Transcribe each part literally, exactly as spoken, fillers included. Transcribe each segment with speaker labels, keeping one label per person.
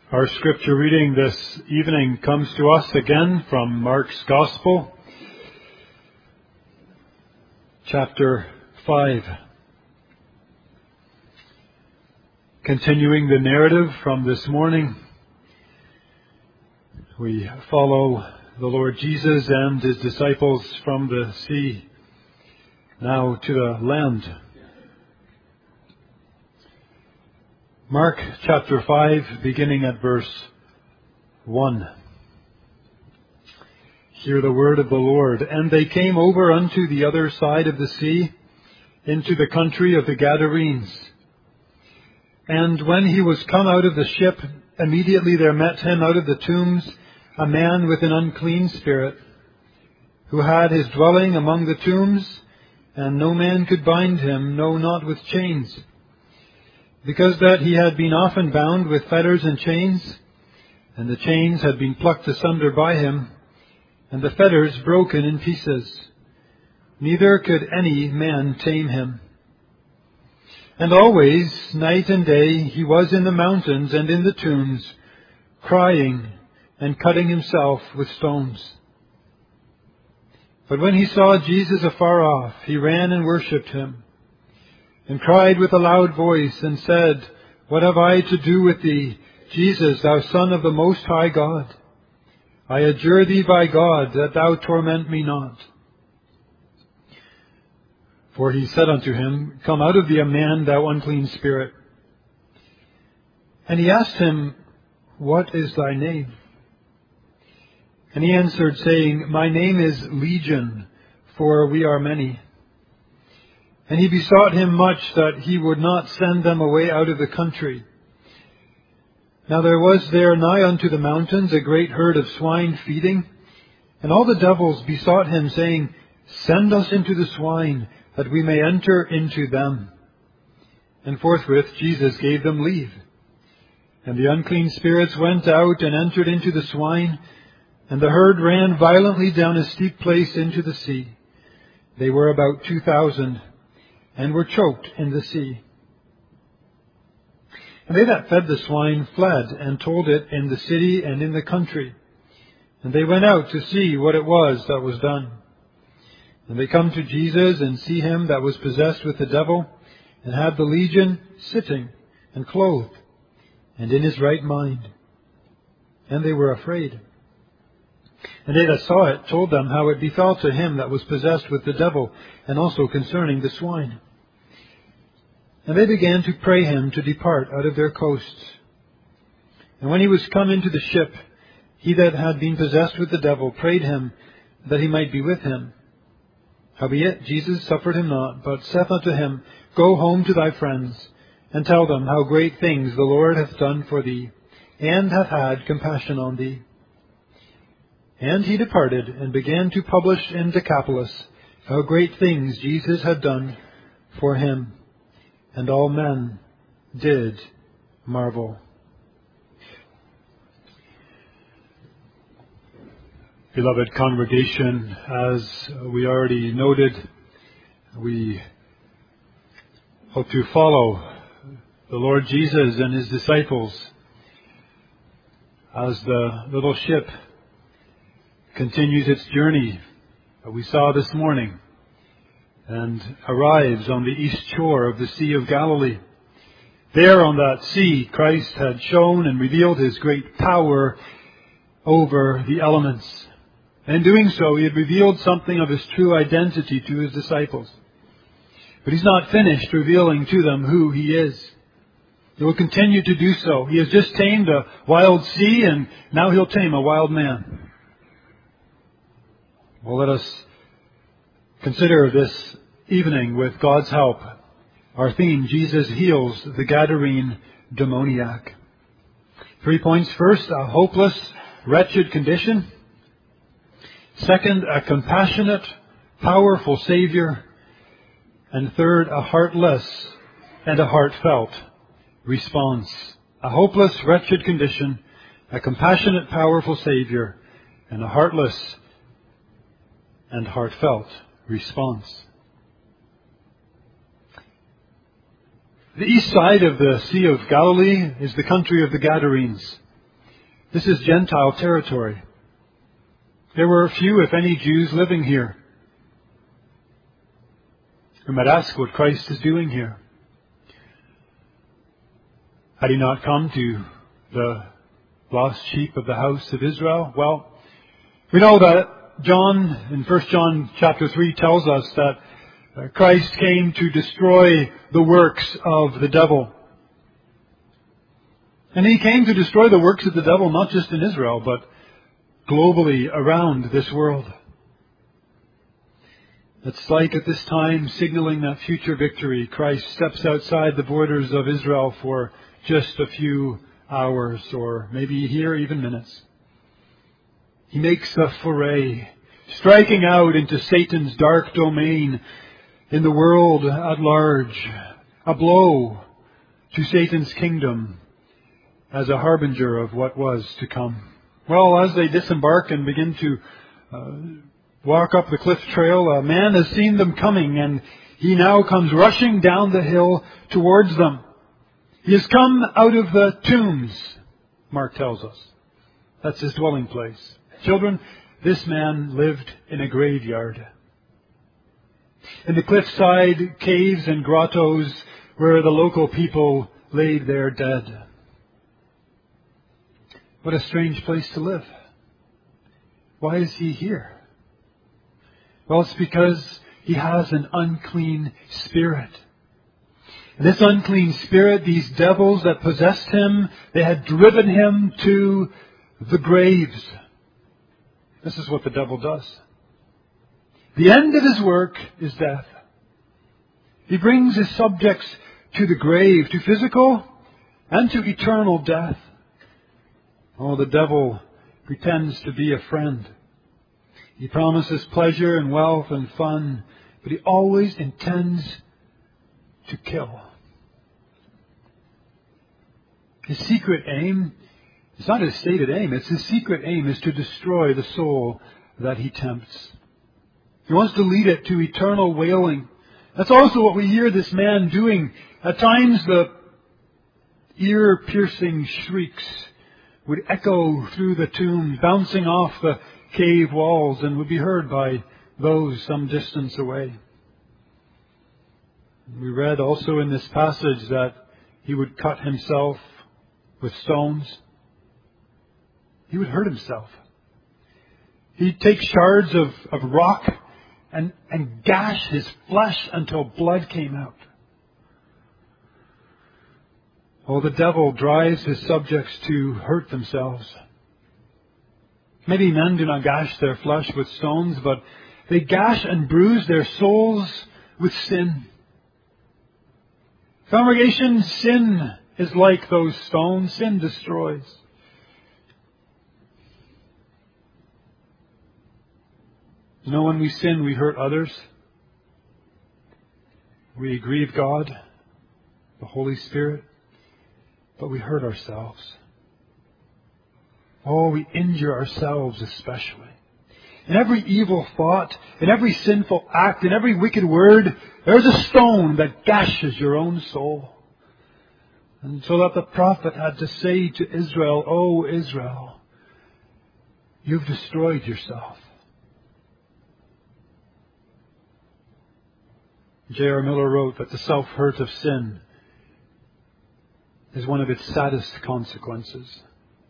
Speaker 1: Our scripture reading this evening comes to us again from Mark's Gospel, chapter five. Continuing the narrative from this morning, we follow the Lord Jesus and His disciples from the sea now to the land. Mark chapter five, beginning at verse one. Hear the word of the Lord. And they came over unto the other side of the sea, into the country of the Gadarenes. And when he was come out of the ship, immediately there met him out of the tombs a man with an unclean spirit, who had his dwelling among the tombs, and no man could bind him, no, not with chains, because that he had been often bound with fetters and chains, and the chains had been plucked asunder by him, and the fetters broken in pieces. Neither could any man tame him. And always, night and day, he was in the mountains and in the tombs, crying and cutting himself with stones. But when he saw Jesus afar off, he ran and worshipped him, and cried with a loud voice, and said, What have I to do with thee, Jesus, thou Son of the Most High God? I adjure thee by God, that thou torment me not. For he said unto him, Come out of thee, a man, thou unclean spirit. And he asked him, What is thy name? And he answered, saying, My name is Legion, for we are many. And he besought him much that he would not send them away out of the country. Now there was there nigh unto the mountains a great herd of swine feeding. And all the devils besought him, saying, Send us into the swine, that we may enter into them. And forthwith Jesus gave them leave. And the unclean spirits went out and entered into the swine, and the herd ran violently down a steep place into the sea. They were about two thousand, and were choked in the sea. And they that fed the swine fled, and told it in the city and in the country. And they went out to see what it was that was done. And they come to Jesus, and see him that was possessed with the devil, and had the legion, sitting and clothed, and in his right mind. And they were afraid. And they that saw it told them how it befell to him that was possessed with the devil, and also concerning the swine. And they began to pray him to depart out of their coasts. And when he was come into the ship, he that had been possessed with the devil prayed him that he might be with him. Howbeit Jesus suffered him not, but saith unto him, Go home to thy friends, and tell them how great things the Lord hath done for thee, and hath had compassion on thee. And he departed, and began to publish in Decapolis how great things Jesus had done for him. And all men did marvel. Beloved congregation, as we already noted, we hope to follow the Lord Jesus and His disciples as the little ship continues its journey that we saw this morning, and arrives on the east shore of the Sea of Galilee. There on that sea, Christ had shown and revealed His great power over the elements. And in doing so, He had revealed something of His true identity to His disciples. But He's not finished revealing to them who He is. He will continue to do so. He has just tamed a wild sea, and now He'll tame a wild man. Well, let us consider this evening, with God's help, our theme, Jesus heals the Gadarene demoniac. Three points. First, a hopeless, wretched condition. Second, a compassionate, powerful Savior. And third, a heartless and a heartfelt response. A hopeless, wretched condition, a compassionate, powerful Savior, and a heartless and heartfelt response. The east side of the Sea of Galilee is the country of the Gadarenes. This is Gentile territory. There were few, if any, Jews living here. We might ask what Christ is doing here. Had he not come to the lost sheep of the house of Israel? Well, we know that John, in First John chapter three, tells us that Christ came to destroy the works of the devil. And he came to destroy the works of the devil not just in Israel, but globally around this world. It's like at this time, signaling that future victory, Christ steps outside the borders of Israel for just a few hours, or maybe here even minutes. He makes a foray, striking out into Satan's dark domain in the world at large, a blow to Satan's kingdom as a harbinger of what was to come. Well, as they disembark and begin to uh, walk up the cliff trail, a man has seen them coming, and he now comes rushing down the hill towards them. He has come out of the tombs, Mark tells us. That's his dwelling place. Children, this man lived in a graveyard. In the cliffside caves and grottos where the local people laid their dead. What a strange place to live. Why is he here? Well, it's because he has an unclean spirit. And this unclean spirit, these devils that possessed him, they had driven him to the graves. This is what the devil does. The end of his work is death. He brings his subjects to the grave, to physical and to eternal death. Oh, the devil pretends to be a friend. He promises pleasure and wealth and fun, but he always intends to kill. His secret aim, it's not his stated aim, it's his secret aim is to destroy the soul that he tempts. He wants to lead it to eternal wailing. That's also what we hear this man doing. At times the ear-piercing shrieks would echo through the tomb, bouncing off the cave walls, and would be heard by those some distance away. We read also in this passage that he would cut himself with stones. He would hurt himself. He'd take shards of, of rock and, and gash his flesh until blood came out. Oh, the devil drives his subjects to hurt themselves. Maybe men do not gash their flesh with stones, but they gash and bruise their souls with sin. Congregation, sin is like those stones. Sin destroys. You know, when we sin, we hurt others. We grieve God, the Holy Spirit, but we hurt ourselves. Oh, we injure ourselves especially. In every evil thought, in every sinful act, in every wicked word, there's a stone that gashes your own soul. And so that the prophet had to say to Israel, "O Israel, you've destroyed yourself." J R Miller wrote that the self-hurt of sin is one of its saddest consequences.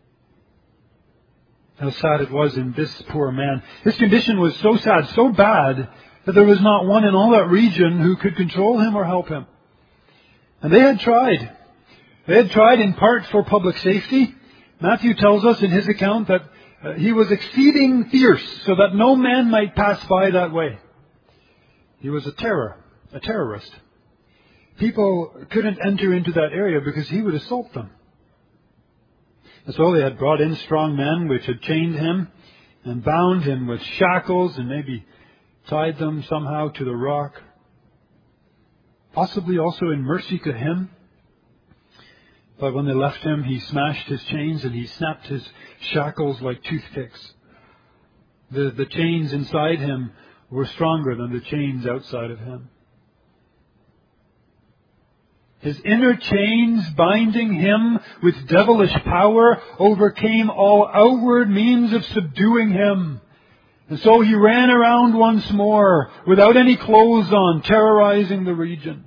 Speaker 1: How sad it was in this poor man. His condition was so sad, so bad, that there was not one in all that region who could control him or help him. And they had tried. They had tried in part for public safety. Matthew tells us in his account that uh, he was exceeding fierce, so that no man might pass by that way. He was a terror, a terrorist. People couldn't enter into that area because he would assault them. And so they had brought in strong men which had chained him and bound him with shackles and maybe tied them somehow to the rock. Possibly also in mercy to him. But when they left him, he smashed his chains and he snapped his shackles like toothpicks. The, the chains inside him were stronger than the chains outside of him. His inner chains binding him with devilish power overcame all outward means of subduing him. And so he ran around once more, without any clothes on, terrorizing the region.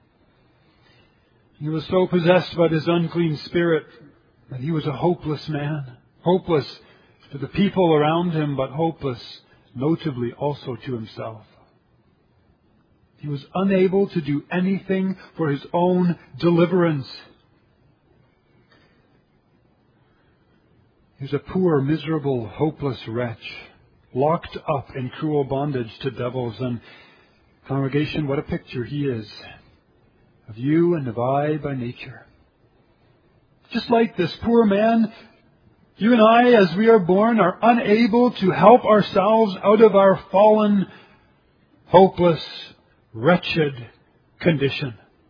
Speaker 1: He was so possessed by this unclean spirit that he was a hopeless man. Hopeless to the people around him, but hopeless, notably, also to himself. He was unable to do anything for his own deliverance. He was a poor, miserable, hopeless wretch, locked up in cruel bondage to devils. And congregation, what a picture he is of you and of I by nature. Just like this poor man, you and I, as we are born, are unable to help ourselves out of our fallen, hopeless, wretched condition.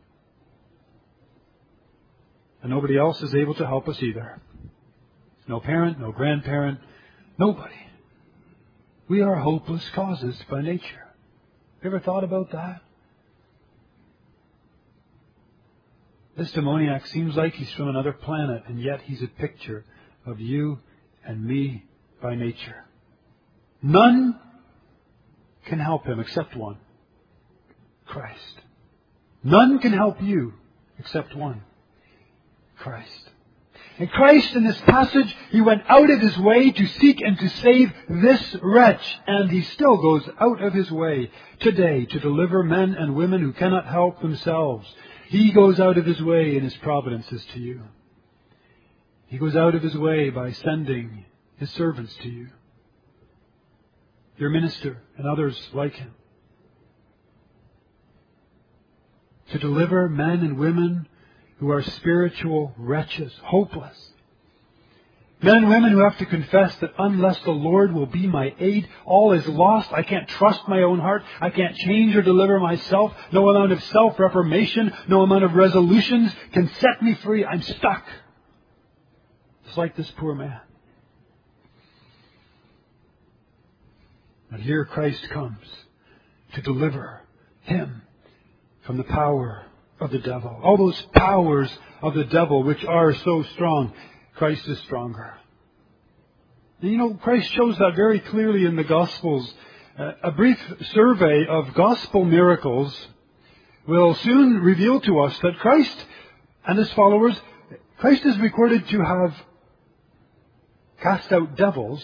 Speaker 1: And nobody else is able to help us either. No parent, no grandparent, nobody. We are hopeless causes by nature. You ever thought about that? This demoniac seems like he's from another planet, and yet he's a picture of you and me by nature. None can help him except one. Christ. None can help you except one. Christ. And Christ, in this passage, He went out of His way to seek and to save this wretch. And He still goes out of His way today to deliver men and women who cannot help themselves. He goes out of His way in His providences to you. He goes out of His way by sending His servants to you, your minister and others like him, to deliver men and women who are spiritual wretches, hopeless. Men and women who have to confess that unless the Lord will be my aid, all is lost. I can't trust my own heart. I can't change or deliver myself. No amount of self-reformation, no amount of resolutions can set me free. I'm stuck. Just like this poor man. And here Christ comes to deliver him from the power of the devil. All those powers of the devil which are so strong, Christ is stronger. And you know, Christ shows that very clearly in the Gospels. Uh, a brief survey of Gospel miracles will soon reveal to us that Christ and His followers, Christ is recorded to have cast out devils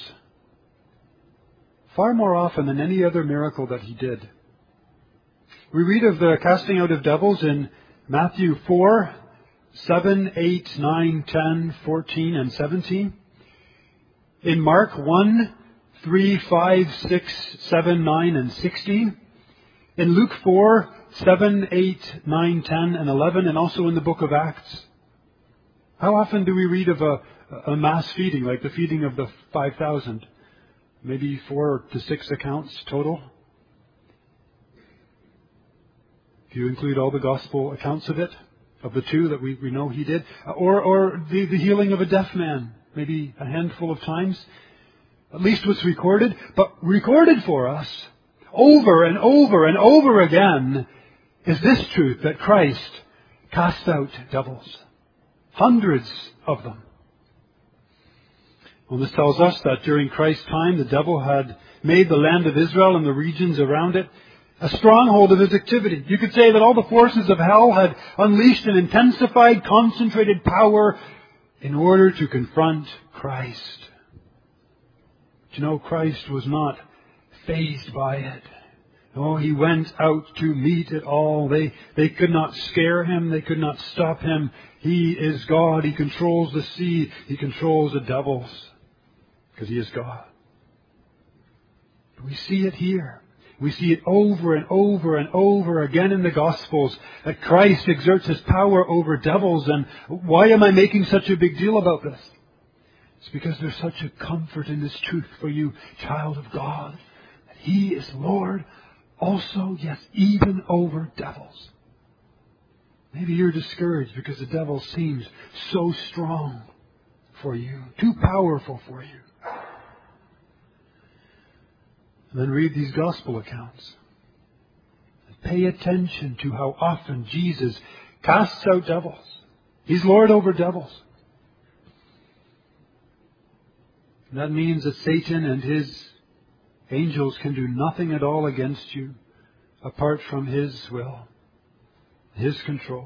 Speaker 1: far more often than any other miracle that He did. We read of the casting out of devils in Matthew four, seven, eight, nine, ten, fourteen, and seventeen. In Mark one, three, five, six, seven, nine, and sixteen. In Luke four, seven, eight, nine, ten, and eleven, and also in the book of Acts. How often do we read of a, a mass feeding, like the feeding of the five thousand? Maybe four to six accounts total. If you include all the gospel accounts of it, of the two that we, we know He did, or or the, the healing of a deaf man, maybe a handful of times, at least what's recorded, but recorded for us over and over and over again is this truth that Christ cast out devils. Hundreds of them. Well, this tells us that during Christ's time, the devil had made the land of Israel and the regions around it a stronghold of his activity. You could say that all the forces of hell had unleashed an intensified, concentrated power in order to confront Christ. But you know, Christ was not fazed by it. No, He went out to meet it all. They, they could not scare Him. They could not stop Him. He is God. He controls the sea. He controls the devils. Because He is God. We see it here. We see it over and over and over again in the Gospels that Christ exerts His power over devils. And why am I making such a big deal about this? It's because there's such a comfort in this truth for you, child of God, that He is Lord also, yes, even over devils. Maybe you're discouraged because the devil seems so strong for you, too powerful for you. And then read these gospel accounts. And pay attention to how often Jesus
Speaker 2: casts out devils. He's Lord over devils. And that means that Satan and his angels can do nothing at all against you apart from His will, His control.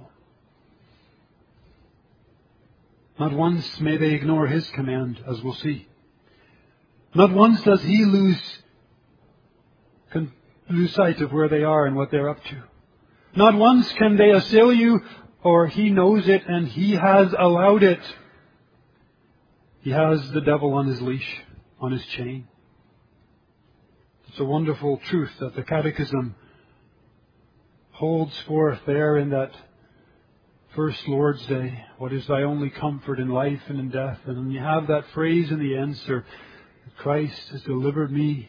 Speaker 2: Not once may they ignore His command, as we'll see. Not once does He lose, can lose sight of where they are and what they're up to. Not once can they assail you, or He knows it and He has allowed it. He has the devil on his leash, on his chain. It's a wonderful truth that the Catechism holds forth there in that first Lord's Day. What is thy only comfort in life and in death? And when you have that phrase in the answer, Christ has delivered me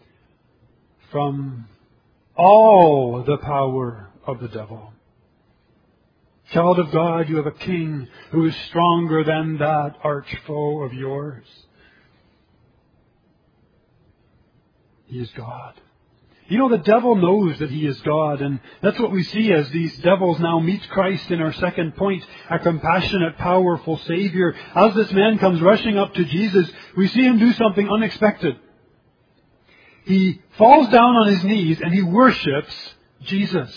Speaker 2: from all the power of the devil. Child of God, you have a King who is stronger than that arch foe of yours. He is God. You know, the devil knows that he is God, and that's what we see as these devils now meet Christ in our second point, a compassionate, powerful Savior. As this man comes rushing up to Jesus, we see him do something unexpected. He falls down on his knees and he worships Jesus.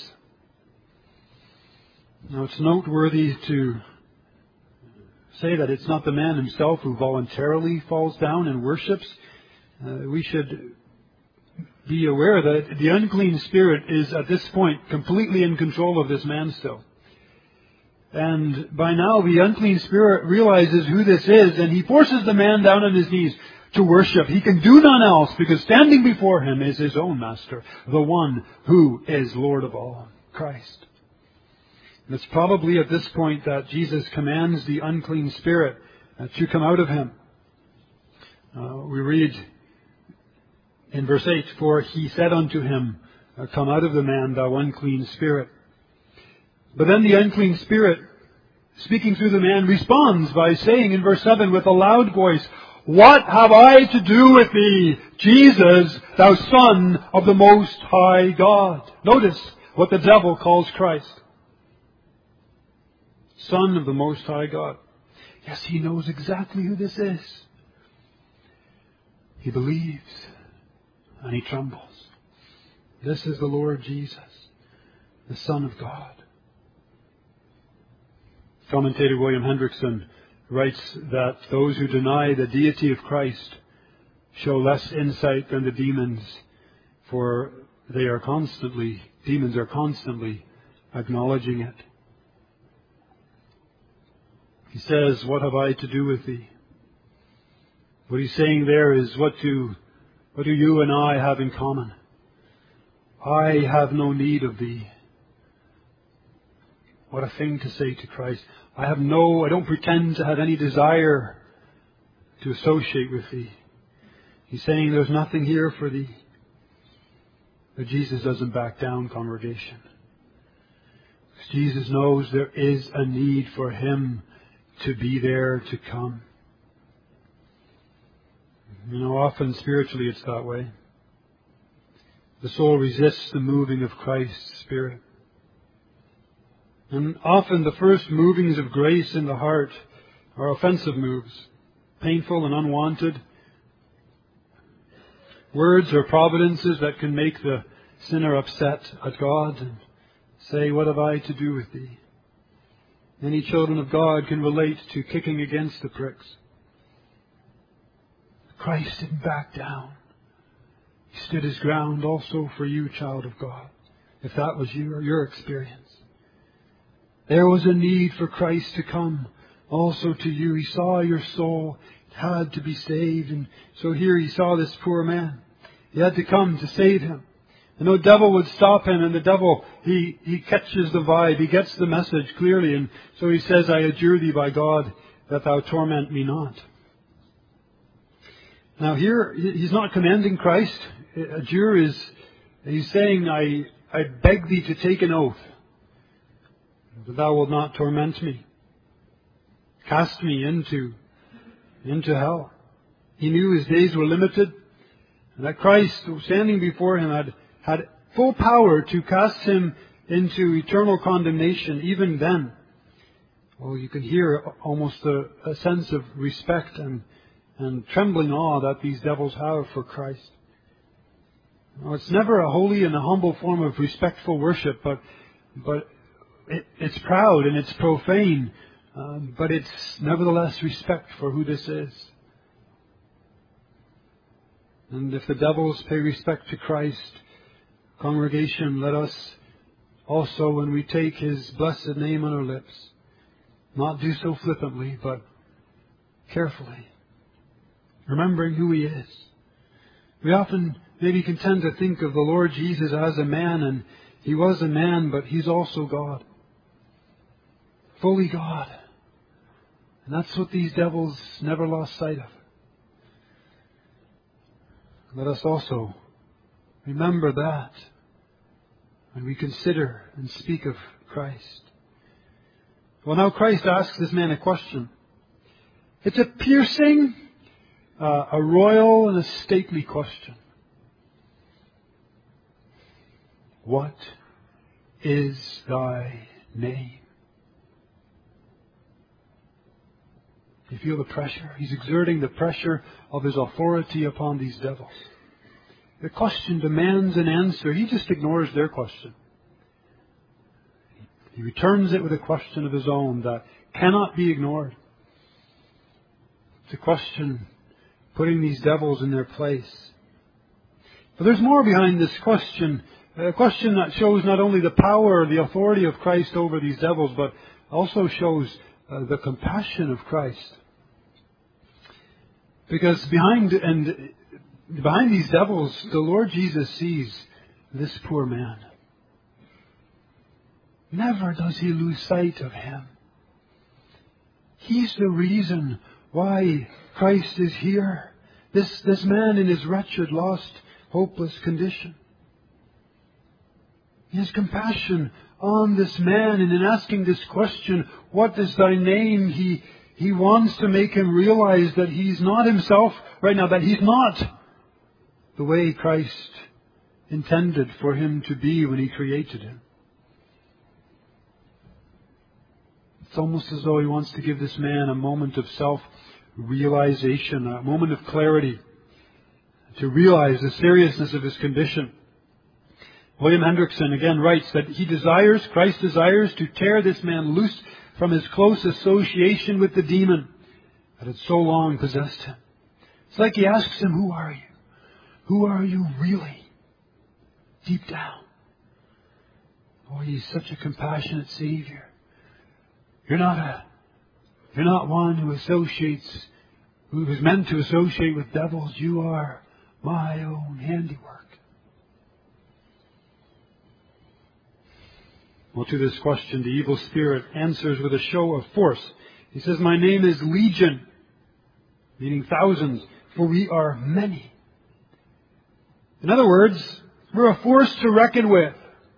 Speaker 2: Now, it's noteworthy to say that it's not the man himself who voluntarily falls down and worships. Uh, we should be aware that the unclean spirit is at this point completely in control of this man still. And by now the unclean spirit realizes who this is, and he forces the man down on his knees to worship. He can do none else because standing before him is his own master, the one who is Lord of all, Christ. And it's probably at this point that Jesus commands the unclean spirit uh, to come out of him. Uh, we read in verse eight, for he said unto him, come out of the man, thou unclean spirit. But then the unclean spirit, speaking through the man, responds by saying in verse seven with a loud voice, what have I to do with thee, Jesus, thou Son of the Most High God? Notice what the devil calls Christ. Son of the Most High God. Yes, he knows exactly who this is. He believes and he trembles. This is the Lord Jesus, the Son of God. Commentator William Hendrickson writes that those who deny the deity of Christ show less insight than the demons, for they are constantly, demons are constantly acknowledging it. He says, what have I to do with thee? What he's saying there is, what do, what do you and I have in common? I have no need of thee. What a thing to say to Christ. I have no, I don't pretend to have any desire to associate with thee. He's saying there's nothing here for thee. But Jesus doesn't back down, congregation. Because Jesus knows there is a need for him to be there, to come. You know, often spiritually it's that way. The soul resists the moving of Christ's Spirit. And often the first movings of grace in the heart are offensive moves, painful and unwanted. Words or providences that can make the sinner upset at God and say, what have I to do with thee? Many children of God can relate to kicking against the pricks. Christ didn't back down. He stood his ground also for you, child of God, if that was your, your experience. There was a need for Christ to come also to you. He saw your soul had to be saved, and so here he saw this poor man. He had to come to save him. And no devil would stop him, and the devil, he, he catches the vibe, he gets the message clearly, and so he says, I adjure thee by God that thou torment me not. Now here, he's not commanding Christ. Adjure is, he's saying, I, I beg thee to take an oath that thou wilt not torment me. Cast me into, into hell. He knew his days were limited, and that Christ, standing before him, had, had full power to cast him into eternal condemnation, even then, well, you can hear almost a, a sense of respect and, and trembling awe that these devils have for Christ. Now, it's never a holy and a humble form of respectful worship, but but it, it's proud and it's profane, um, but it's nevertheless respect for who this is. And if the devils pay respect to Christ, congregation, let us also, when we take His blessed name on our lips, not do so flippantly, but carefully, remembering who He is. We often maybe can tend to think of the Lord Jesus as a man, and He was a man, but He's also God. Fully God. And that's what these devils never lost sight of. Let us also remember that when we consider and speak of Christ. Well, now Christ asks this man a question. It's a piercing, uh, a royal and a stately question. What is thy name? You feel the pressure? He's exerting the pressure of His authority upon these devils. The question demands an answer. He just ignores their question. He returns it with a question of His own that cannot be ignored. It's a question putting these devils in their place. But there's more behind this question. A question that shows not only the power, the authority of Christ over these devils, but also shows uh, the compassion of Christ. Because behind and behind these devils, the Lord Jesus sees this poor man. Never does He lose sight of him. He's the reason why Christ is here. This, this man in his wretched, lost, hopeless condition. He has compassion on this man, and in asking this question, what is thy name? He, he wants to make him realize that he's not himself right now, that he's not the way Christ intended for him to be when He created him. It's almost as though He wants to give this man a moment of self-realization, a moment of clarity, to realize the seriousness of his condition. William Hendrickson again writes that he desires, Christ desires to tear this man loose from his close association with the demon that had so long possessed him. It's like He asks him, who are you? Who are you really? Deep down. Oh, He's such a compassionate Savior. You're not a, you're not one who associates, who is meant to associate with devils. You are my own handiwork. Well, to this question, the evil spirit answers with a show of force. He says, my name is Legion, meaning thousands, for we are many. In other words, we're a force to reckon with.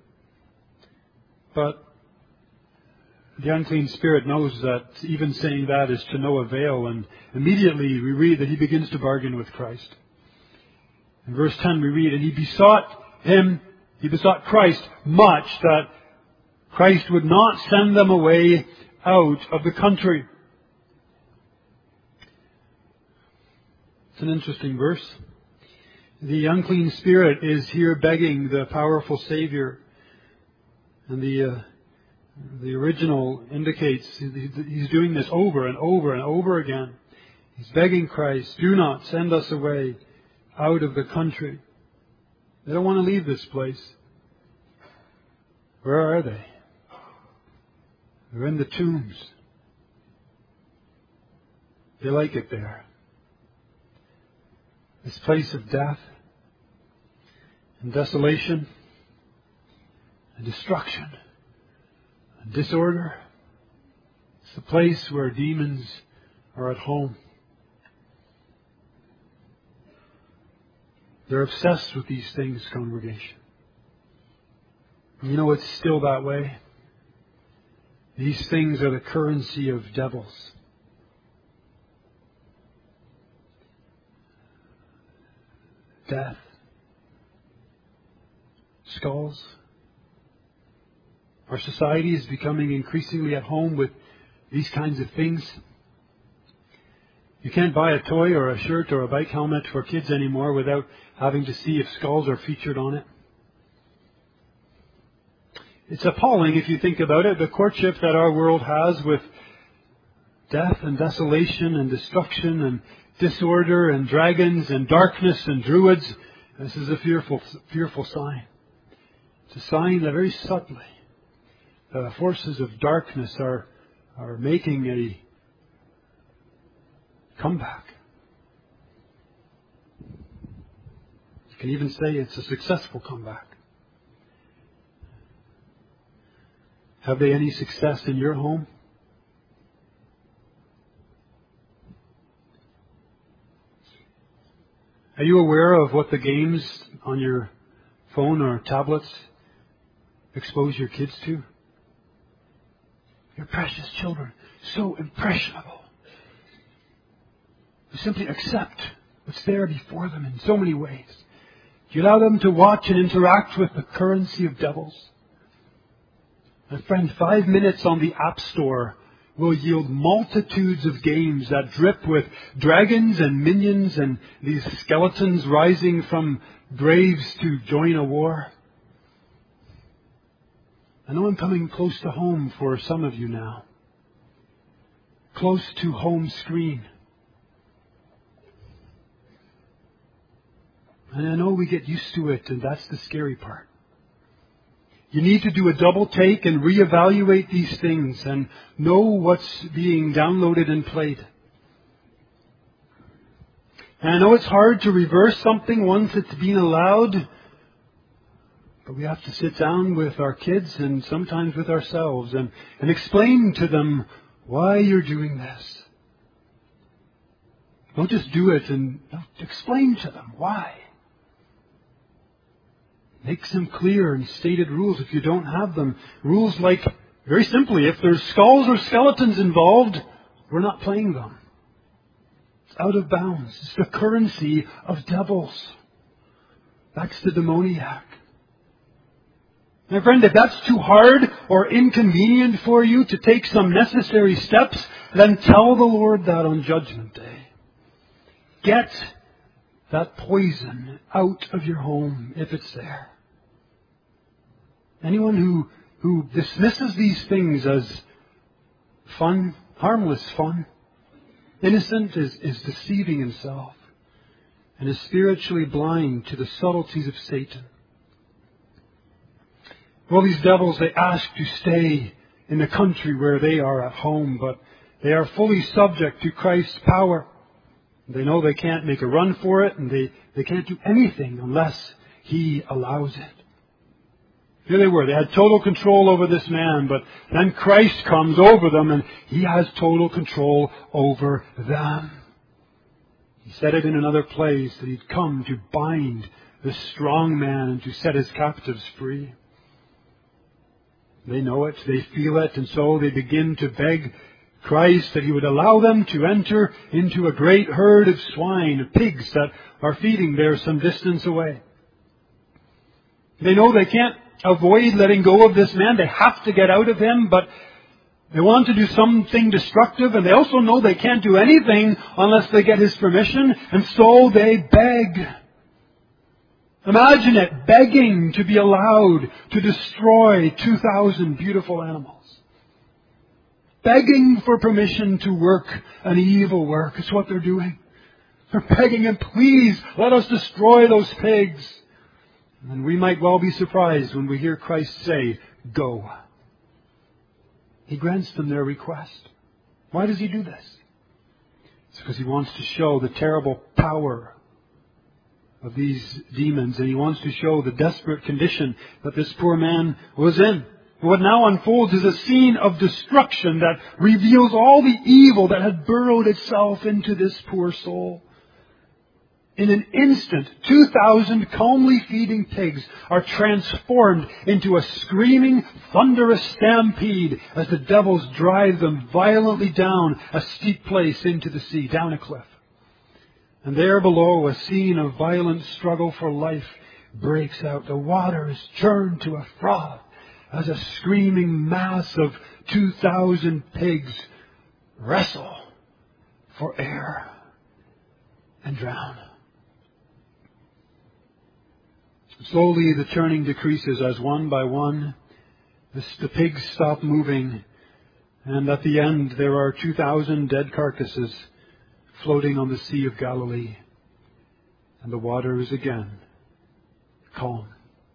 Speaker 2: But the unclean spirit knows that even saying that is to no avail, and immediately we read that he begins to bargain with Christ. In verse ten we read, and he besought him, he besought Christ much that Christ would not send them away out of the country. It's an interesting verse. The unclean spirit is here begging the powerful Savior. And the uh, the original indicates he's doing this over and over and over again. He's begging Christ, do not send us away out of the country. They don't want to leave this place. Where are they? They're in the tombs. They like it there. This place of death and desolation and destruction and disorder. It's the place where demons are at home. They're obsessed with these things, congregation. You know it's still that way. These things are the currency of devils. Death. Skulls. Our society is becoming increasingly at home with these kinds of things. You can't buy a toy or a shirt or a bike helmet for kids anymore without having to see if skulls are featured on it. It's appalling if you think about it, the courtship that our world has with death and desolation and destruction and disorder and dragons and darkness and druids. This is a fearful, fearful sign. It's a sign that very subtly the forces of darkness are, are making a comeback. You can even say it's a successful comeback. Have they any success in your home? Are you aware of what the games on your phone or tablets expose your kids to? Your precious children, so impressionable. They simply accept what's there before them in so many ways. You allow them to watch and interact with the currency of devils. My friend, five minutes on the App Store will yield multitudes of games that drip with dragons and minions and these skeletons rising from graves to join a war. I know I'm coming close to home for some of you now. Close to home screen. And I know we get used to it, and that's the scary part. You need to do a double take and reevaluate these things and know what's being downloaded and played. And I know it's hard to reverse something once it's been allowed, but we have to sit down with our kids and sometimes with ourselves and, and explain to them why you're doing this. Don't just do it, and explain to them why. Make some clear and stated rules if you don't have them. Rules like, very simply, if there's skulls or skeletons involved, we're not playing them. It's out of bounds. It's the currency of devils. That's the demoniac. My friend, if that's too hard or inconvenient for you to take some necessary steps, then tell the Lord that on Judgment Day. Get that poison out of your home if it's there. Anyone who, who dismisses these things as fun, harmless fun, innocent, is, is deceiving himself and is spiritually blind to the subtleties of Satan. Well, these devils, they ask to stay in the country where they are at home, but they are fully subject to Christ's power. They know they can't make a run for it, and they, they can't do anything unless He allows it. Here they were. They had total control over this man, but then Christ comes over them, and He has total control over them. He said it in another place that He'd come to bind the strong man and to set his captives free. They know it, they feel it, and so they begin to beg Christ that He would allow them to enter into a great herd of swine, of pigs that are feeding there some distance away. They know they can't avoid letting go of this man. They have to get out of him, but they want to do something destructive, and they also know they can't do anything unless they get His permission, and so they beg. Imagine it, begging to be allowed to destroy two thousand beautiful animals. Begging for permission to work an evil work. It's what they're doing. They're begging Him, please, let us destroy those pigs. And we might well be surprised when we hear Christ say, go. He grants them their request. Why does He do this? It's because He wants to show the terrible power of these demons, and He wants to show the desperate condition that this poor man was in. What now unfolds is a scene of destruction that reveals all the evil that had burrowed itself into this poor soul. In an instant, two thousand calmly feeding pigs are transformed into a screaming, thunderous stampede as the devils drive them violently down a steep place into the sea, down a cliff. And there below, a scene of violent struggle for life breaks out. The water is churned to a froth as a screaming mass of two thousand pigs wrestle for air and drown. Slowly the churning decreases as one by one the, the pigs stop moving, and at the end there are two thousand dead carcasses floating on the Sea of Galilee, and the water is again calm.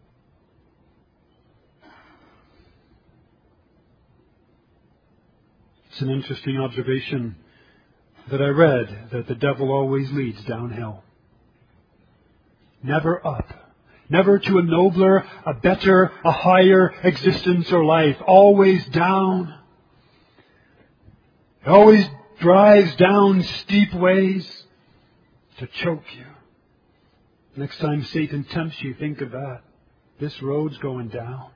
Speaker 2: It's an interesting observation that I read, that the devil always leads downhill. Never up. Never to a nobler, a better, a higher existence or life. Always down. It always drives down steep ways to choke you. Next time Satan tempts you, think of that. This road's going down.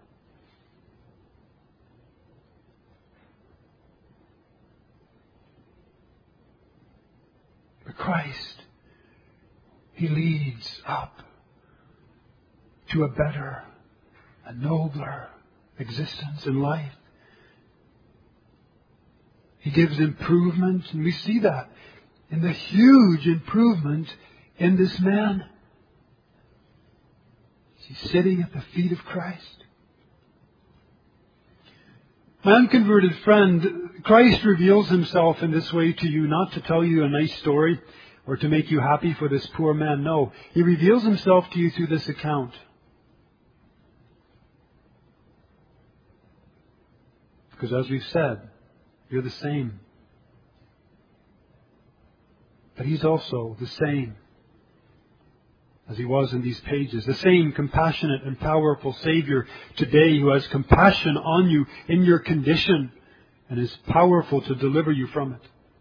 Speaker 2: But Christ, He leads up to a better, a nobler existence in life. He gives improvement, and we see that in the huge improvement in this man. He's sitting at the feet of Christ. My unconverted friend, Christ reveals Himself in this way to you, not to tell you a nice story or to make you happy for this poor man. No, He reveals Himself to you through this account. Because as we've said, you're the same. But He's also the same as He was in these pages. The same compassionate and powerful Savior today who has compassion on you in your condition and is powerful to deliver you from it.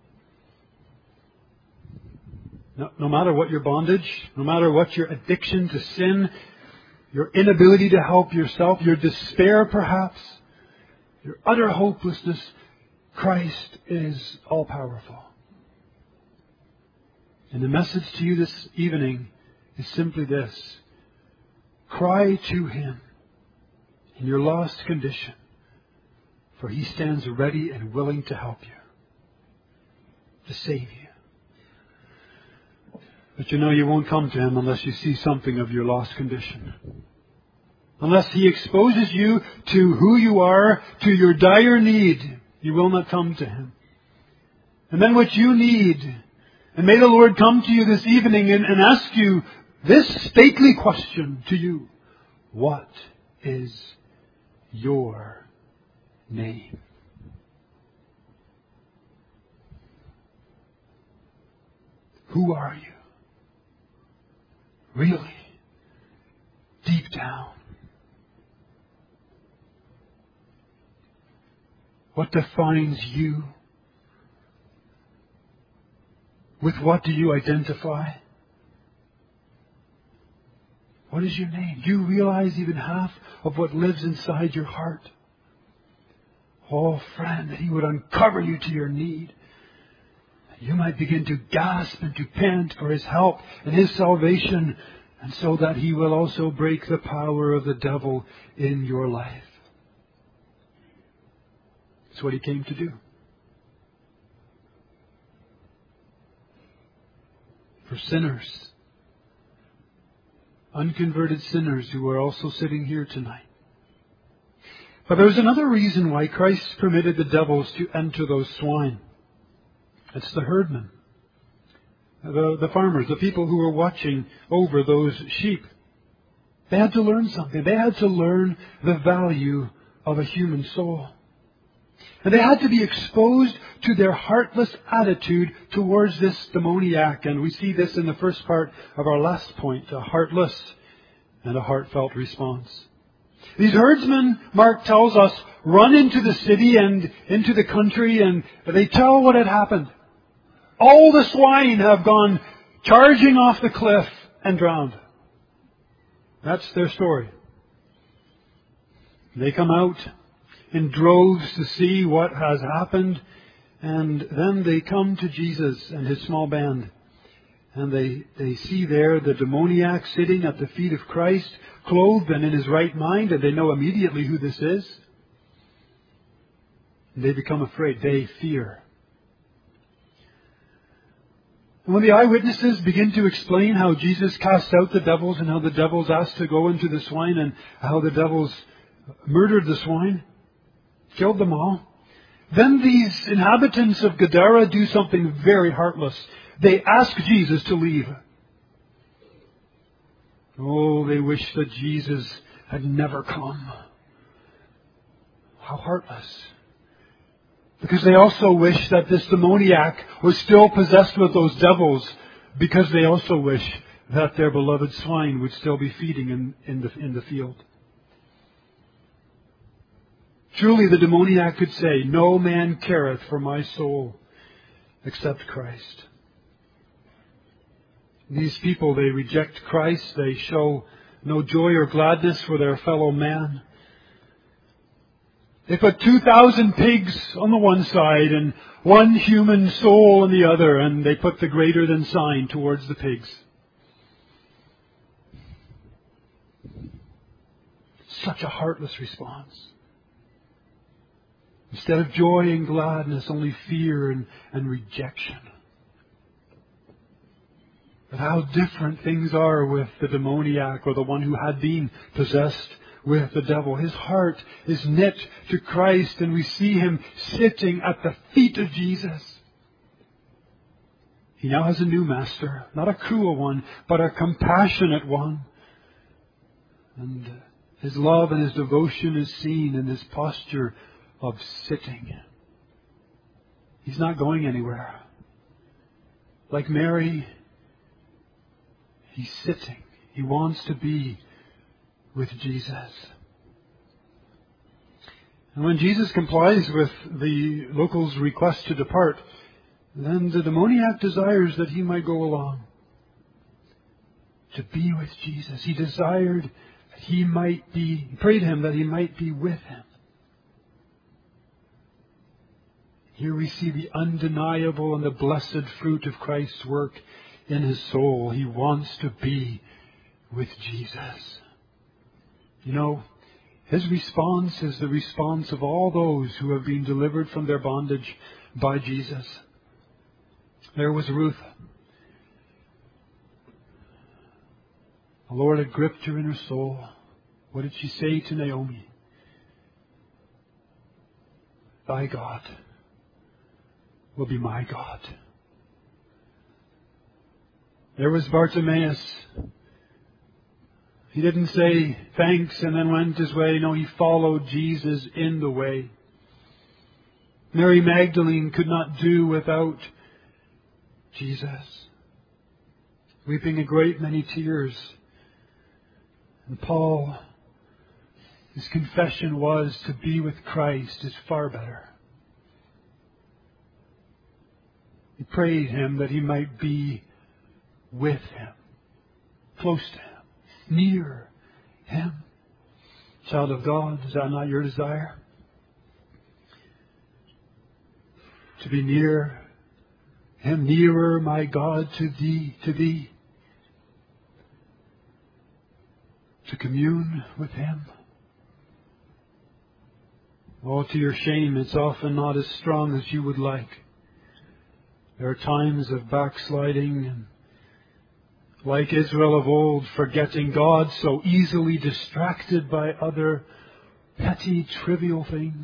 Speaker 2: No, no matter what your bondage, no matter what your addiction to sin, your inability to help yourself, your despair perhaps, your utter hopelessness, Christ is all-powerful. And the message to you this evening is simply this. Cry to Him in your lost condition, for He stands ready and willing to help you, to save you. But you know you won't come to Him unless you see something of your lost condition. Unless He exposes you to who you are, to your dire need, you will not come to Him. And then what you need, and may the Lord come to you this evening and, and ask you this stately question to you. What is your name? Who are you? Really? Deep down. What defines you? With what do you identify? What is your name? Do you realize even half of what lives inside your heart? Oh, friend, that He would uncover you to your need. You might begin to gasp and to pant for His help and His salvation, and so that He will also break the power of the devil in your life. That's what He came to do. For sinners, unconverted sinners who are also sitting here tonight. But there's another reason why Christ permitted the devils to enter those swine. It's the herdmen, the, the farmers, the people who were watching over those sheep. They had to learn something. They had to learn the value of a human soul. And they had to be exposed to their heartless attitude towards this demoniac. And we see this in the first part of our last point, a heartless and a heartfelt response. These herdsmen, Mark tells us, run into the city and into the country, and they tell what had happened. All the swine have gone charging off the cliff and drowned. That's their story. They come out in droves to see what has happened, and then they come to Jesus and His small band, And they, they see there the demoniac sitting at the feet of Christ, clothed and in his right mind, and they know immediately who this is. And they become afraid. They fear. And when the eyewitnesses begin to explain how Jesus cast out the devils and how the devils asked to go into the swine and how the devils murdered the swine, killed them all, then these inhabitants of Gadara do something very heartless. They ask Jesus to leave. Oh, they wish that Jesus had never come. How heartless. Because they also wish that this demoniac was still possessed with those devils, because they also wish that their beloved swine would still be feeding in, in, the, in the field. Truly the demoniac could say, "No man careth for my soul except Christ." These people, they reject Christ. They show no joy or gladness for their fellow man. They put two thousand pigs on the one side and one human soul on the other, and they put the greater than sign towards the pigs. Such a heartless response. Instead of joy and gladness, only fear and, and rejection. But how different things are with the demoniac, or the one who had been possessed with the devil. His heart is knit to Christ, and we see him sitting at the feet of Jesus. He now has a new master, not a cruel one, but a compassionate one. And his love and his devotion is seen in his posture of sitting. He's not going anywhere. Like Mary, he's sitting. He wants to be with Jesus. And when Jesus complies with the locals' request to depart, then the demoniac desires that he might go along. To be with Jesus. He desired that he might be, he prayed him that he might be with him. Here we see the undeniable and the blessed fruit of Christ's work in his soul. He wants to be with Jesus. You know, his response is the response of all those who have been delivered from their bondage by Jesus. There was Ruth. The Lord had gripped her in her soul. What did she say to Naomi? "Thy God will be my God." There was Bartimaeus. He didn't say thanks and then went his way. No, he followed Jesus in the way. Mary Magdalene could not do without Jesus, weeping a great many tears. And Paul, his confession was, to be with Christ is far better. He prayed him that he might be with him, close to him, near him. Child of God, is that not your desire? To be near him, nearer, my God, to thee, to thee. To commune with him. Oh, to your shame, it's often not as strong as you would like. There are times of backsliding and, like Israel of old, forgetting God, so easily distracted by other petty, trivial things.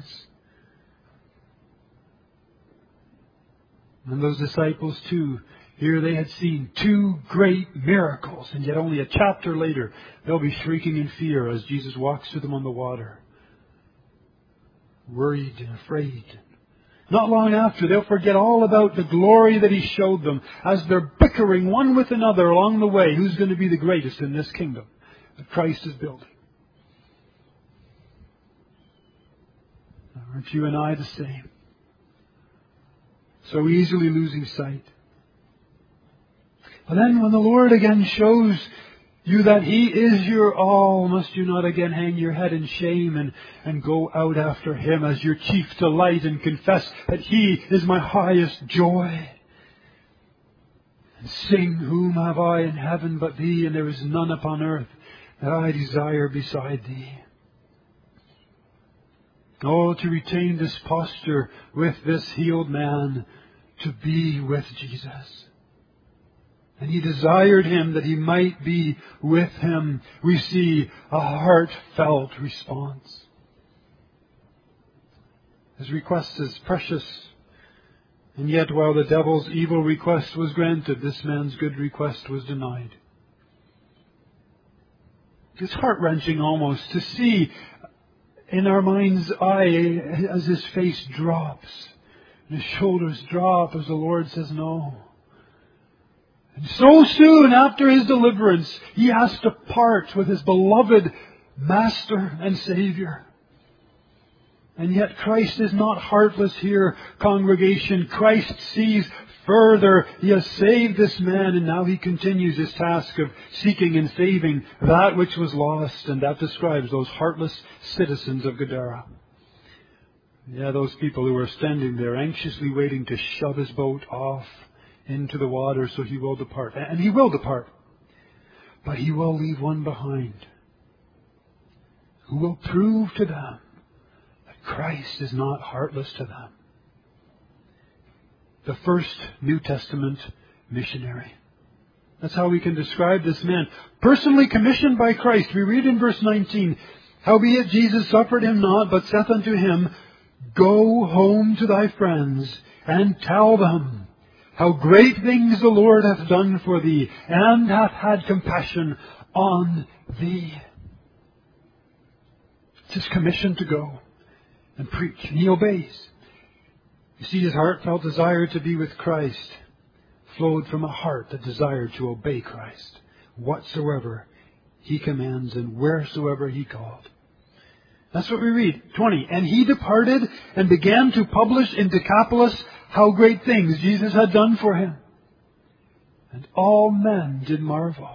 Speaker 2: And those disciples too, here they had seen two great miracles, and yet only a chapter later they'll be shrieking in fear as Jesus walks to them on the water. Worried and afraid. Not long after, they'll forget all about the glory that He showed them as they're bickering one with another along the way. Who's going to be the greatest in this kingdom that Christ is building? Aren't you and I the same? So easily losing sight. But then when the Lord again shows you that He is your all, must you not again hang your head in shame and, and go out after Him as your chief delight and confess that He is my highest joy? and sing, whom have I in heaven but Thee, and there is none upon earth that I desire beside Thee. Oh, to retain this posture with this healed man, to be with Jesus. And he desired Him that he might be with Him. We see a heartfelt response. His request is precious. And yet, while the devil's evil request was granted, this man's good request was denied. It's heart-wrenching almost to see in our mind's eye as his face drops and his shoulders drop as the Lord says no. And so soon after his deliverance, he has to part with his beloved Master and Savior. And yet Christ is not heartless here, congregation. Christ sees further. He has saved this man, and now He continues His task of seeking and saving that which was lost. And that describes those heartless citizens of Gadara. Yeah, those people who are standing there anxiously waiting to shove His boat off into the water so He will depart. And He will depart. But He will leave one behind who will prove to them Christ is not heartless to them. The first New Testament missionary. That's how we can describe this man. Personally commissioned by Christ. We read in verse nineteen, Howbeit Jesus suffered him not, but saith unto him, Go home to thy friends, and tell them how great things the Lord hath done for thee, and hath had compassion on thee. It's His commission to go and preach, and He obeys. You see, his heartfelt desire to be with Christ flowed from a heart that desired to obey Christ, whatsoever He commands and wheresoever He called. That's what we read. twenty. And he departed and began to publish in Decapolis how great things Jesus had done for him. And all men did marvel.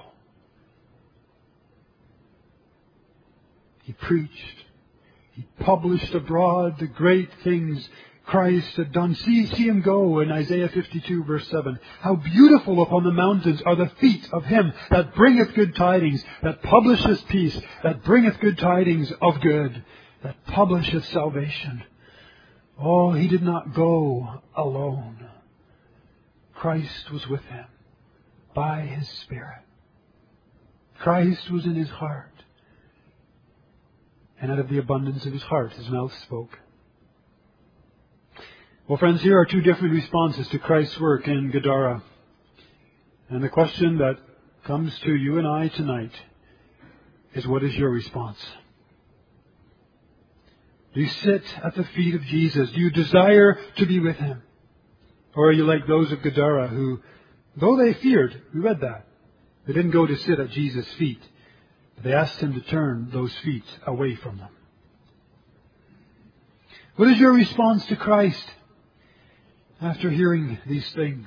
Speaker 2: He preached. He published abroad the great things Christ had done. See, see Him go in Isaiah fifty-two verse seven. How beautiful upon the mountains are the feet of Him that bringeth good tidings, that publisheth peace, that bringeth good tidings of good, that publisheth salvation. Oh, He did not go alone. Christ was with Him by His Spirit. Christ was in His heart. And out of the abundance of his heart, his mouth spoke. Well, friends, here are two different responses to Christ's work in Gadara. And the question that comes to you and I tonight is, what is your response? Do you sit at the feet of Jesus? Do you desire to be with Him? Or are you like those of Gadara who, though they feared, we read that, they didn't go to sit at Jesus' feet. They asked Him to turn those feet away from them. What is your response to Christ after hearing these things?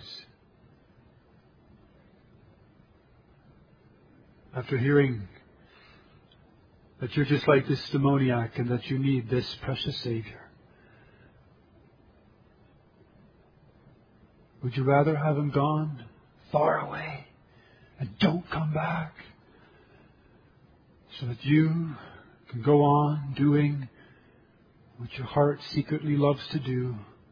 Speaker 2: After hearing that you're just like this demoniac and that you need this precious Savior? Would you rather have Him gone far away and don't come back, so that you can go on doing what your heart secretly loves to do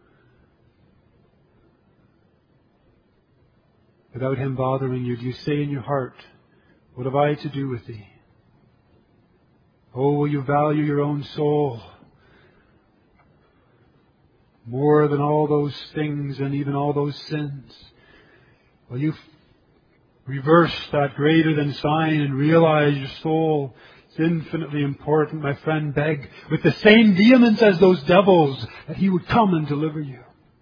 Speaker 2: without Him bothering you? Do you say in your heart, what have I to do with Thee? Oh, will you value your own soul more than all those things and even all those sins? Will you reverse that greater than sign and realize your soul is infinitely important? My friend, beg with the same vehemence as those devils that He would come and deliver you.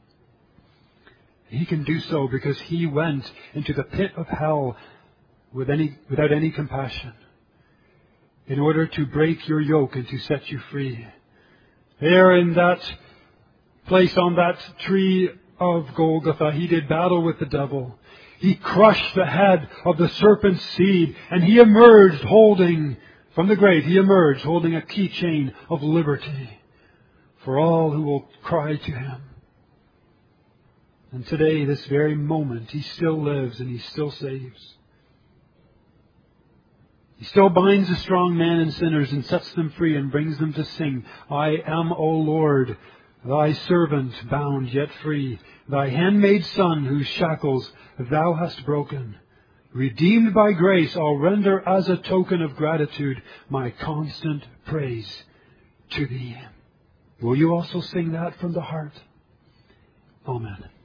Speaker 2: He can do so because He went into the pit of hell with any, without any compassion, in order to break your yoke and to set you free. There in that place on that tree of Golgotha, He did battle with the devil. He crushed the head of the serpent's seed, and He emerged holding, from the grave, He emerged holding a keychain of liberty for all who will cry to Him. And today, this very moment, He still lives and He still saves. He still binds the strong man and sinners and sets them free and brings them to sing, I am, O Lord, Thy servant, bound yet free, Thy handmaid Son, whose shackles Thou hast broken. Redeemed by grace, I'll render as a token of gratitude my constant praise to Thee. Will you also sing that from the heart? Amen.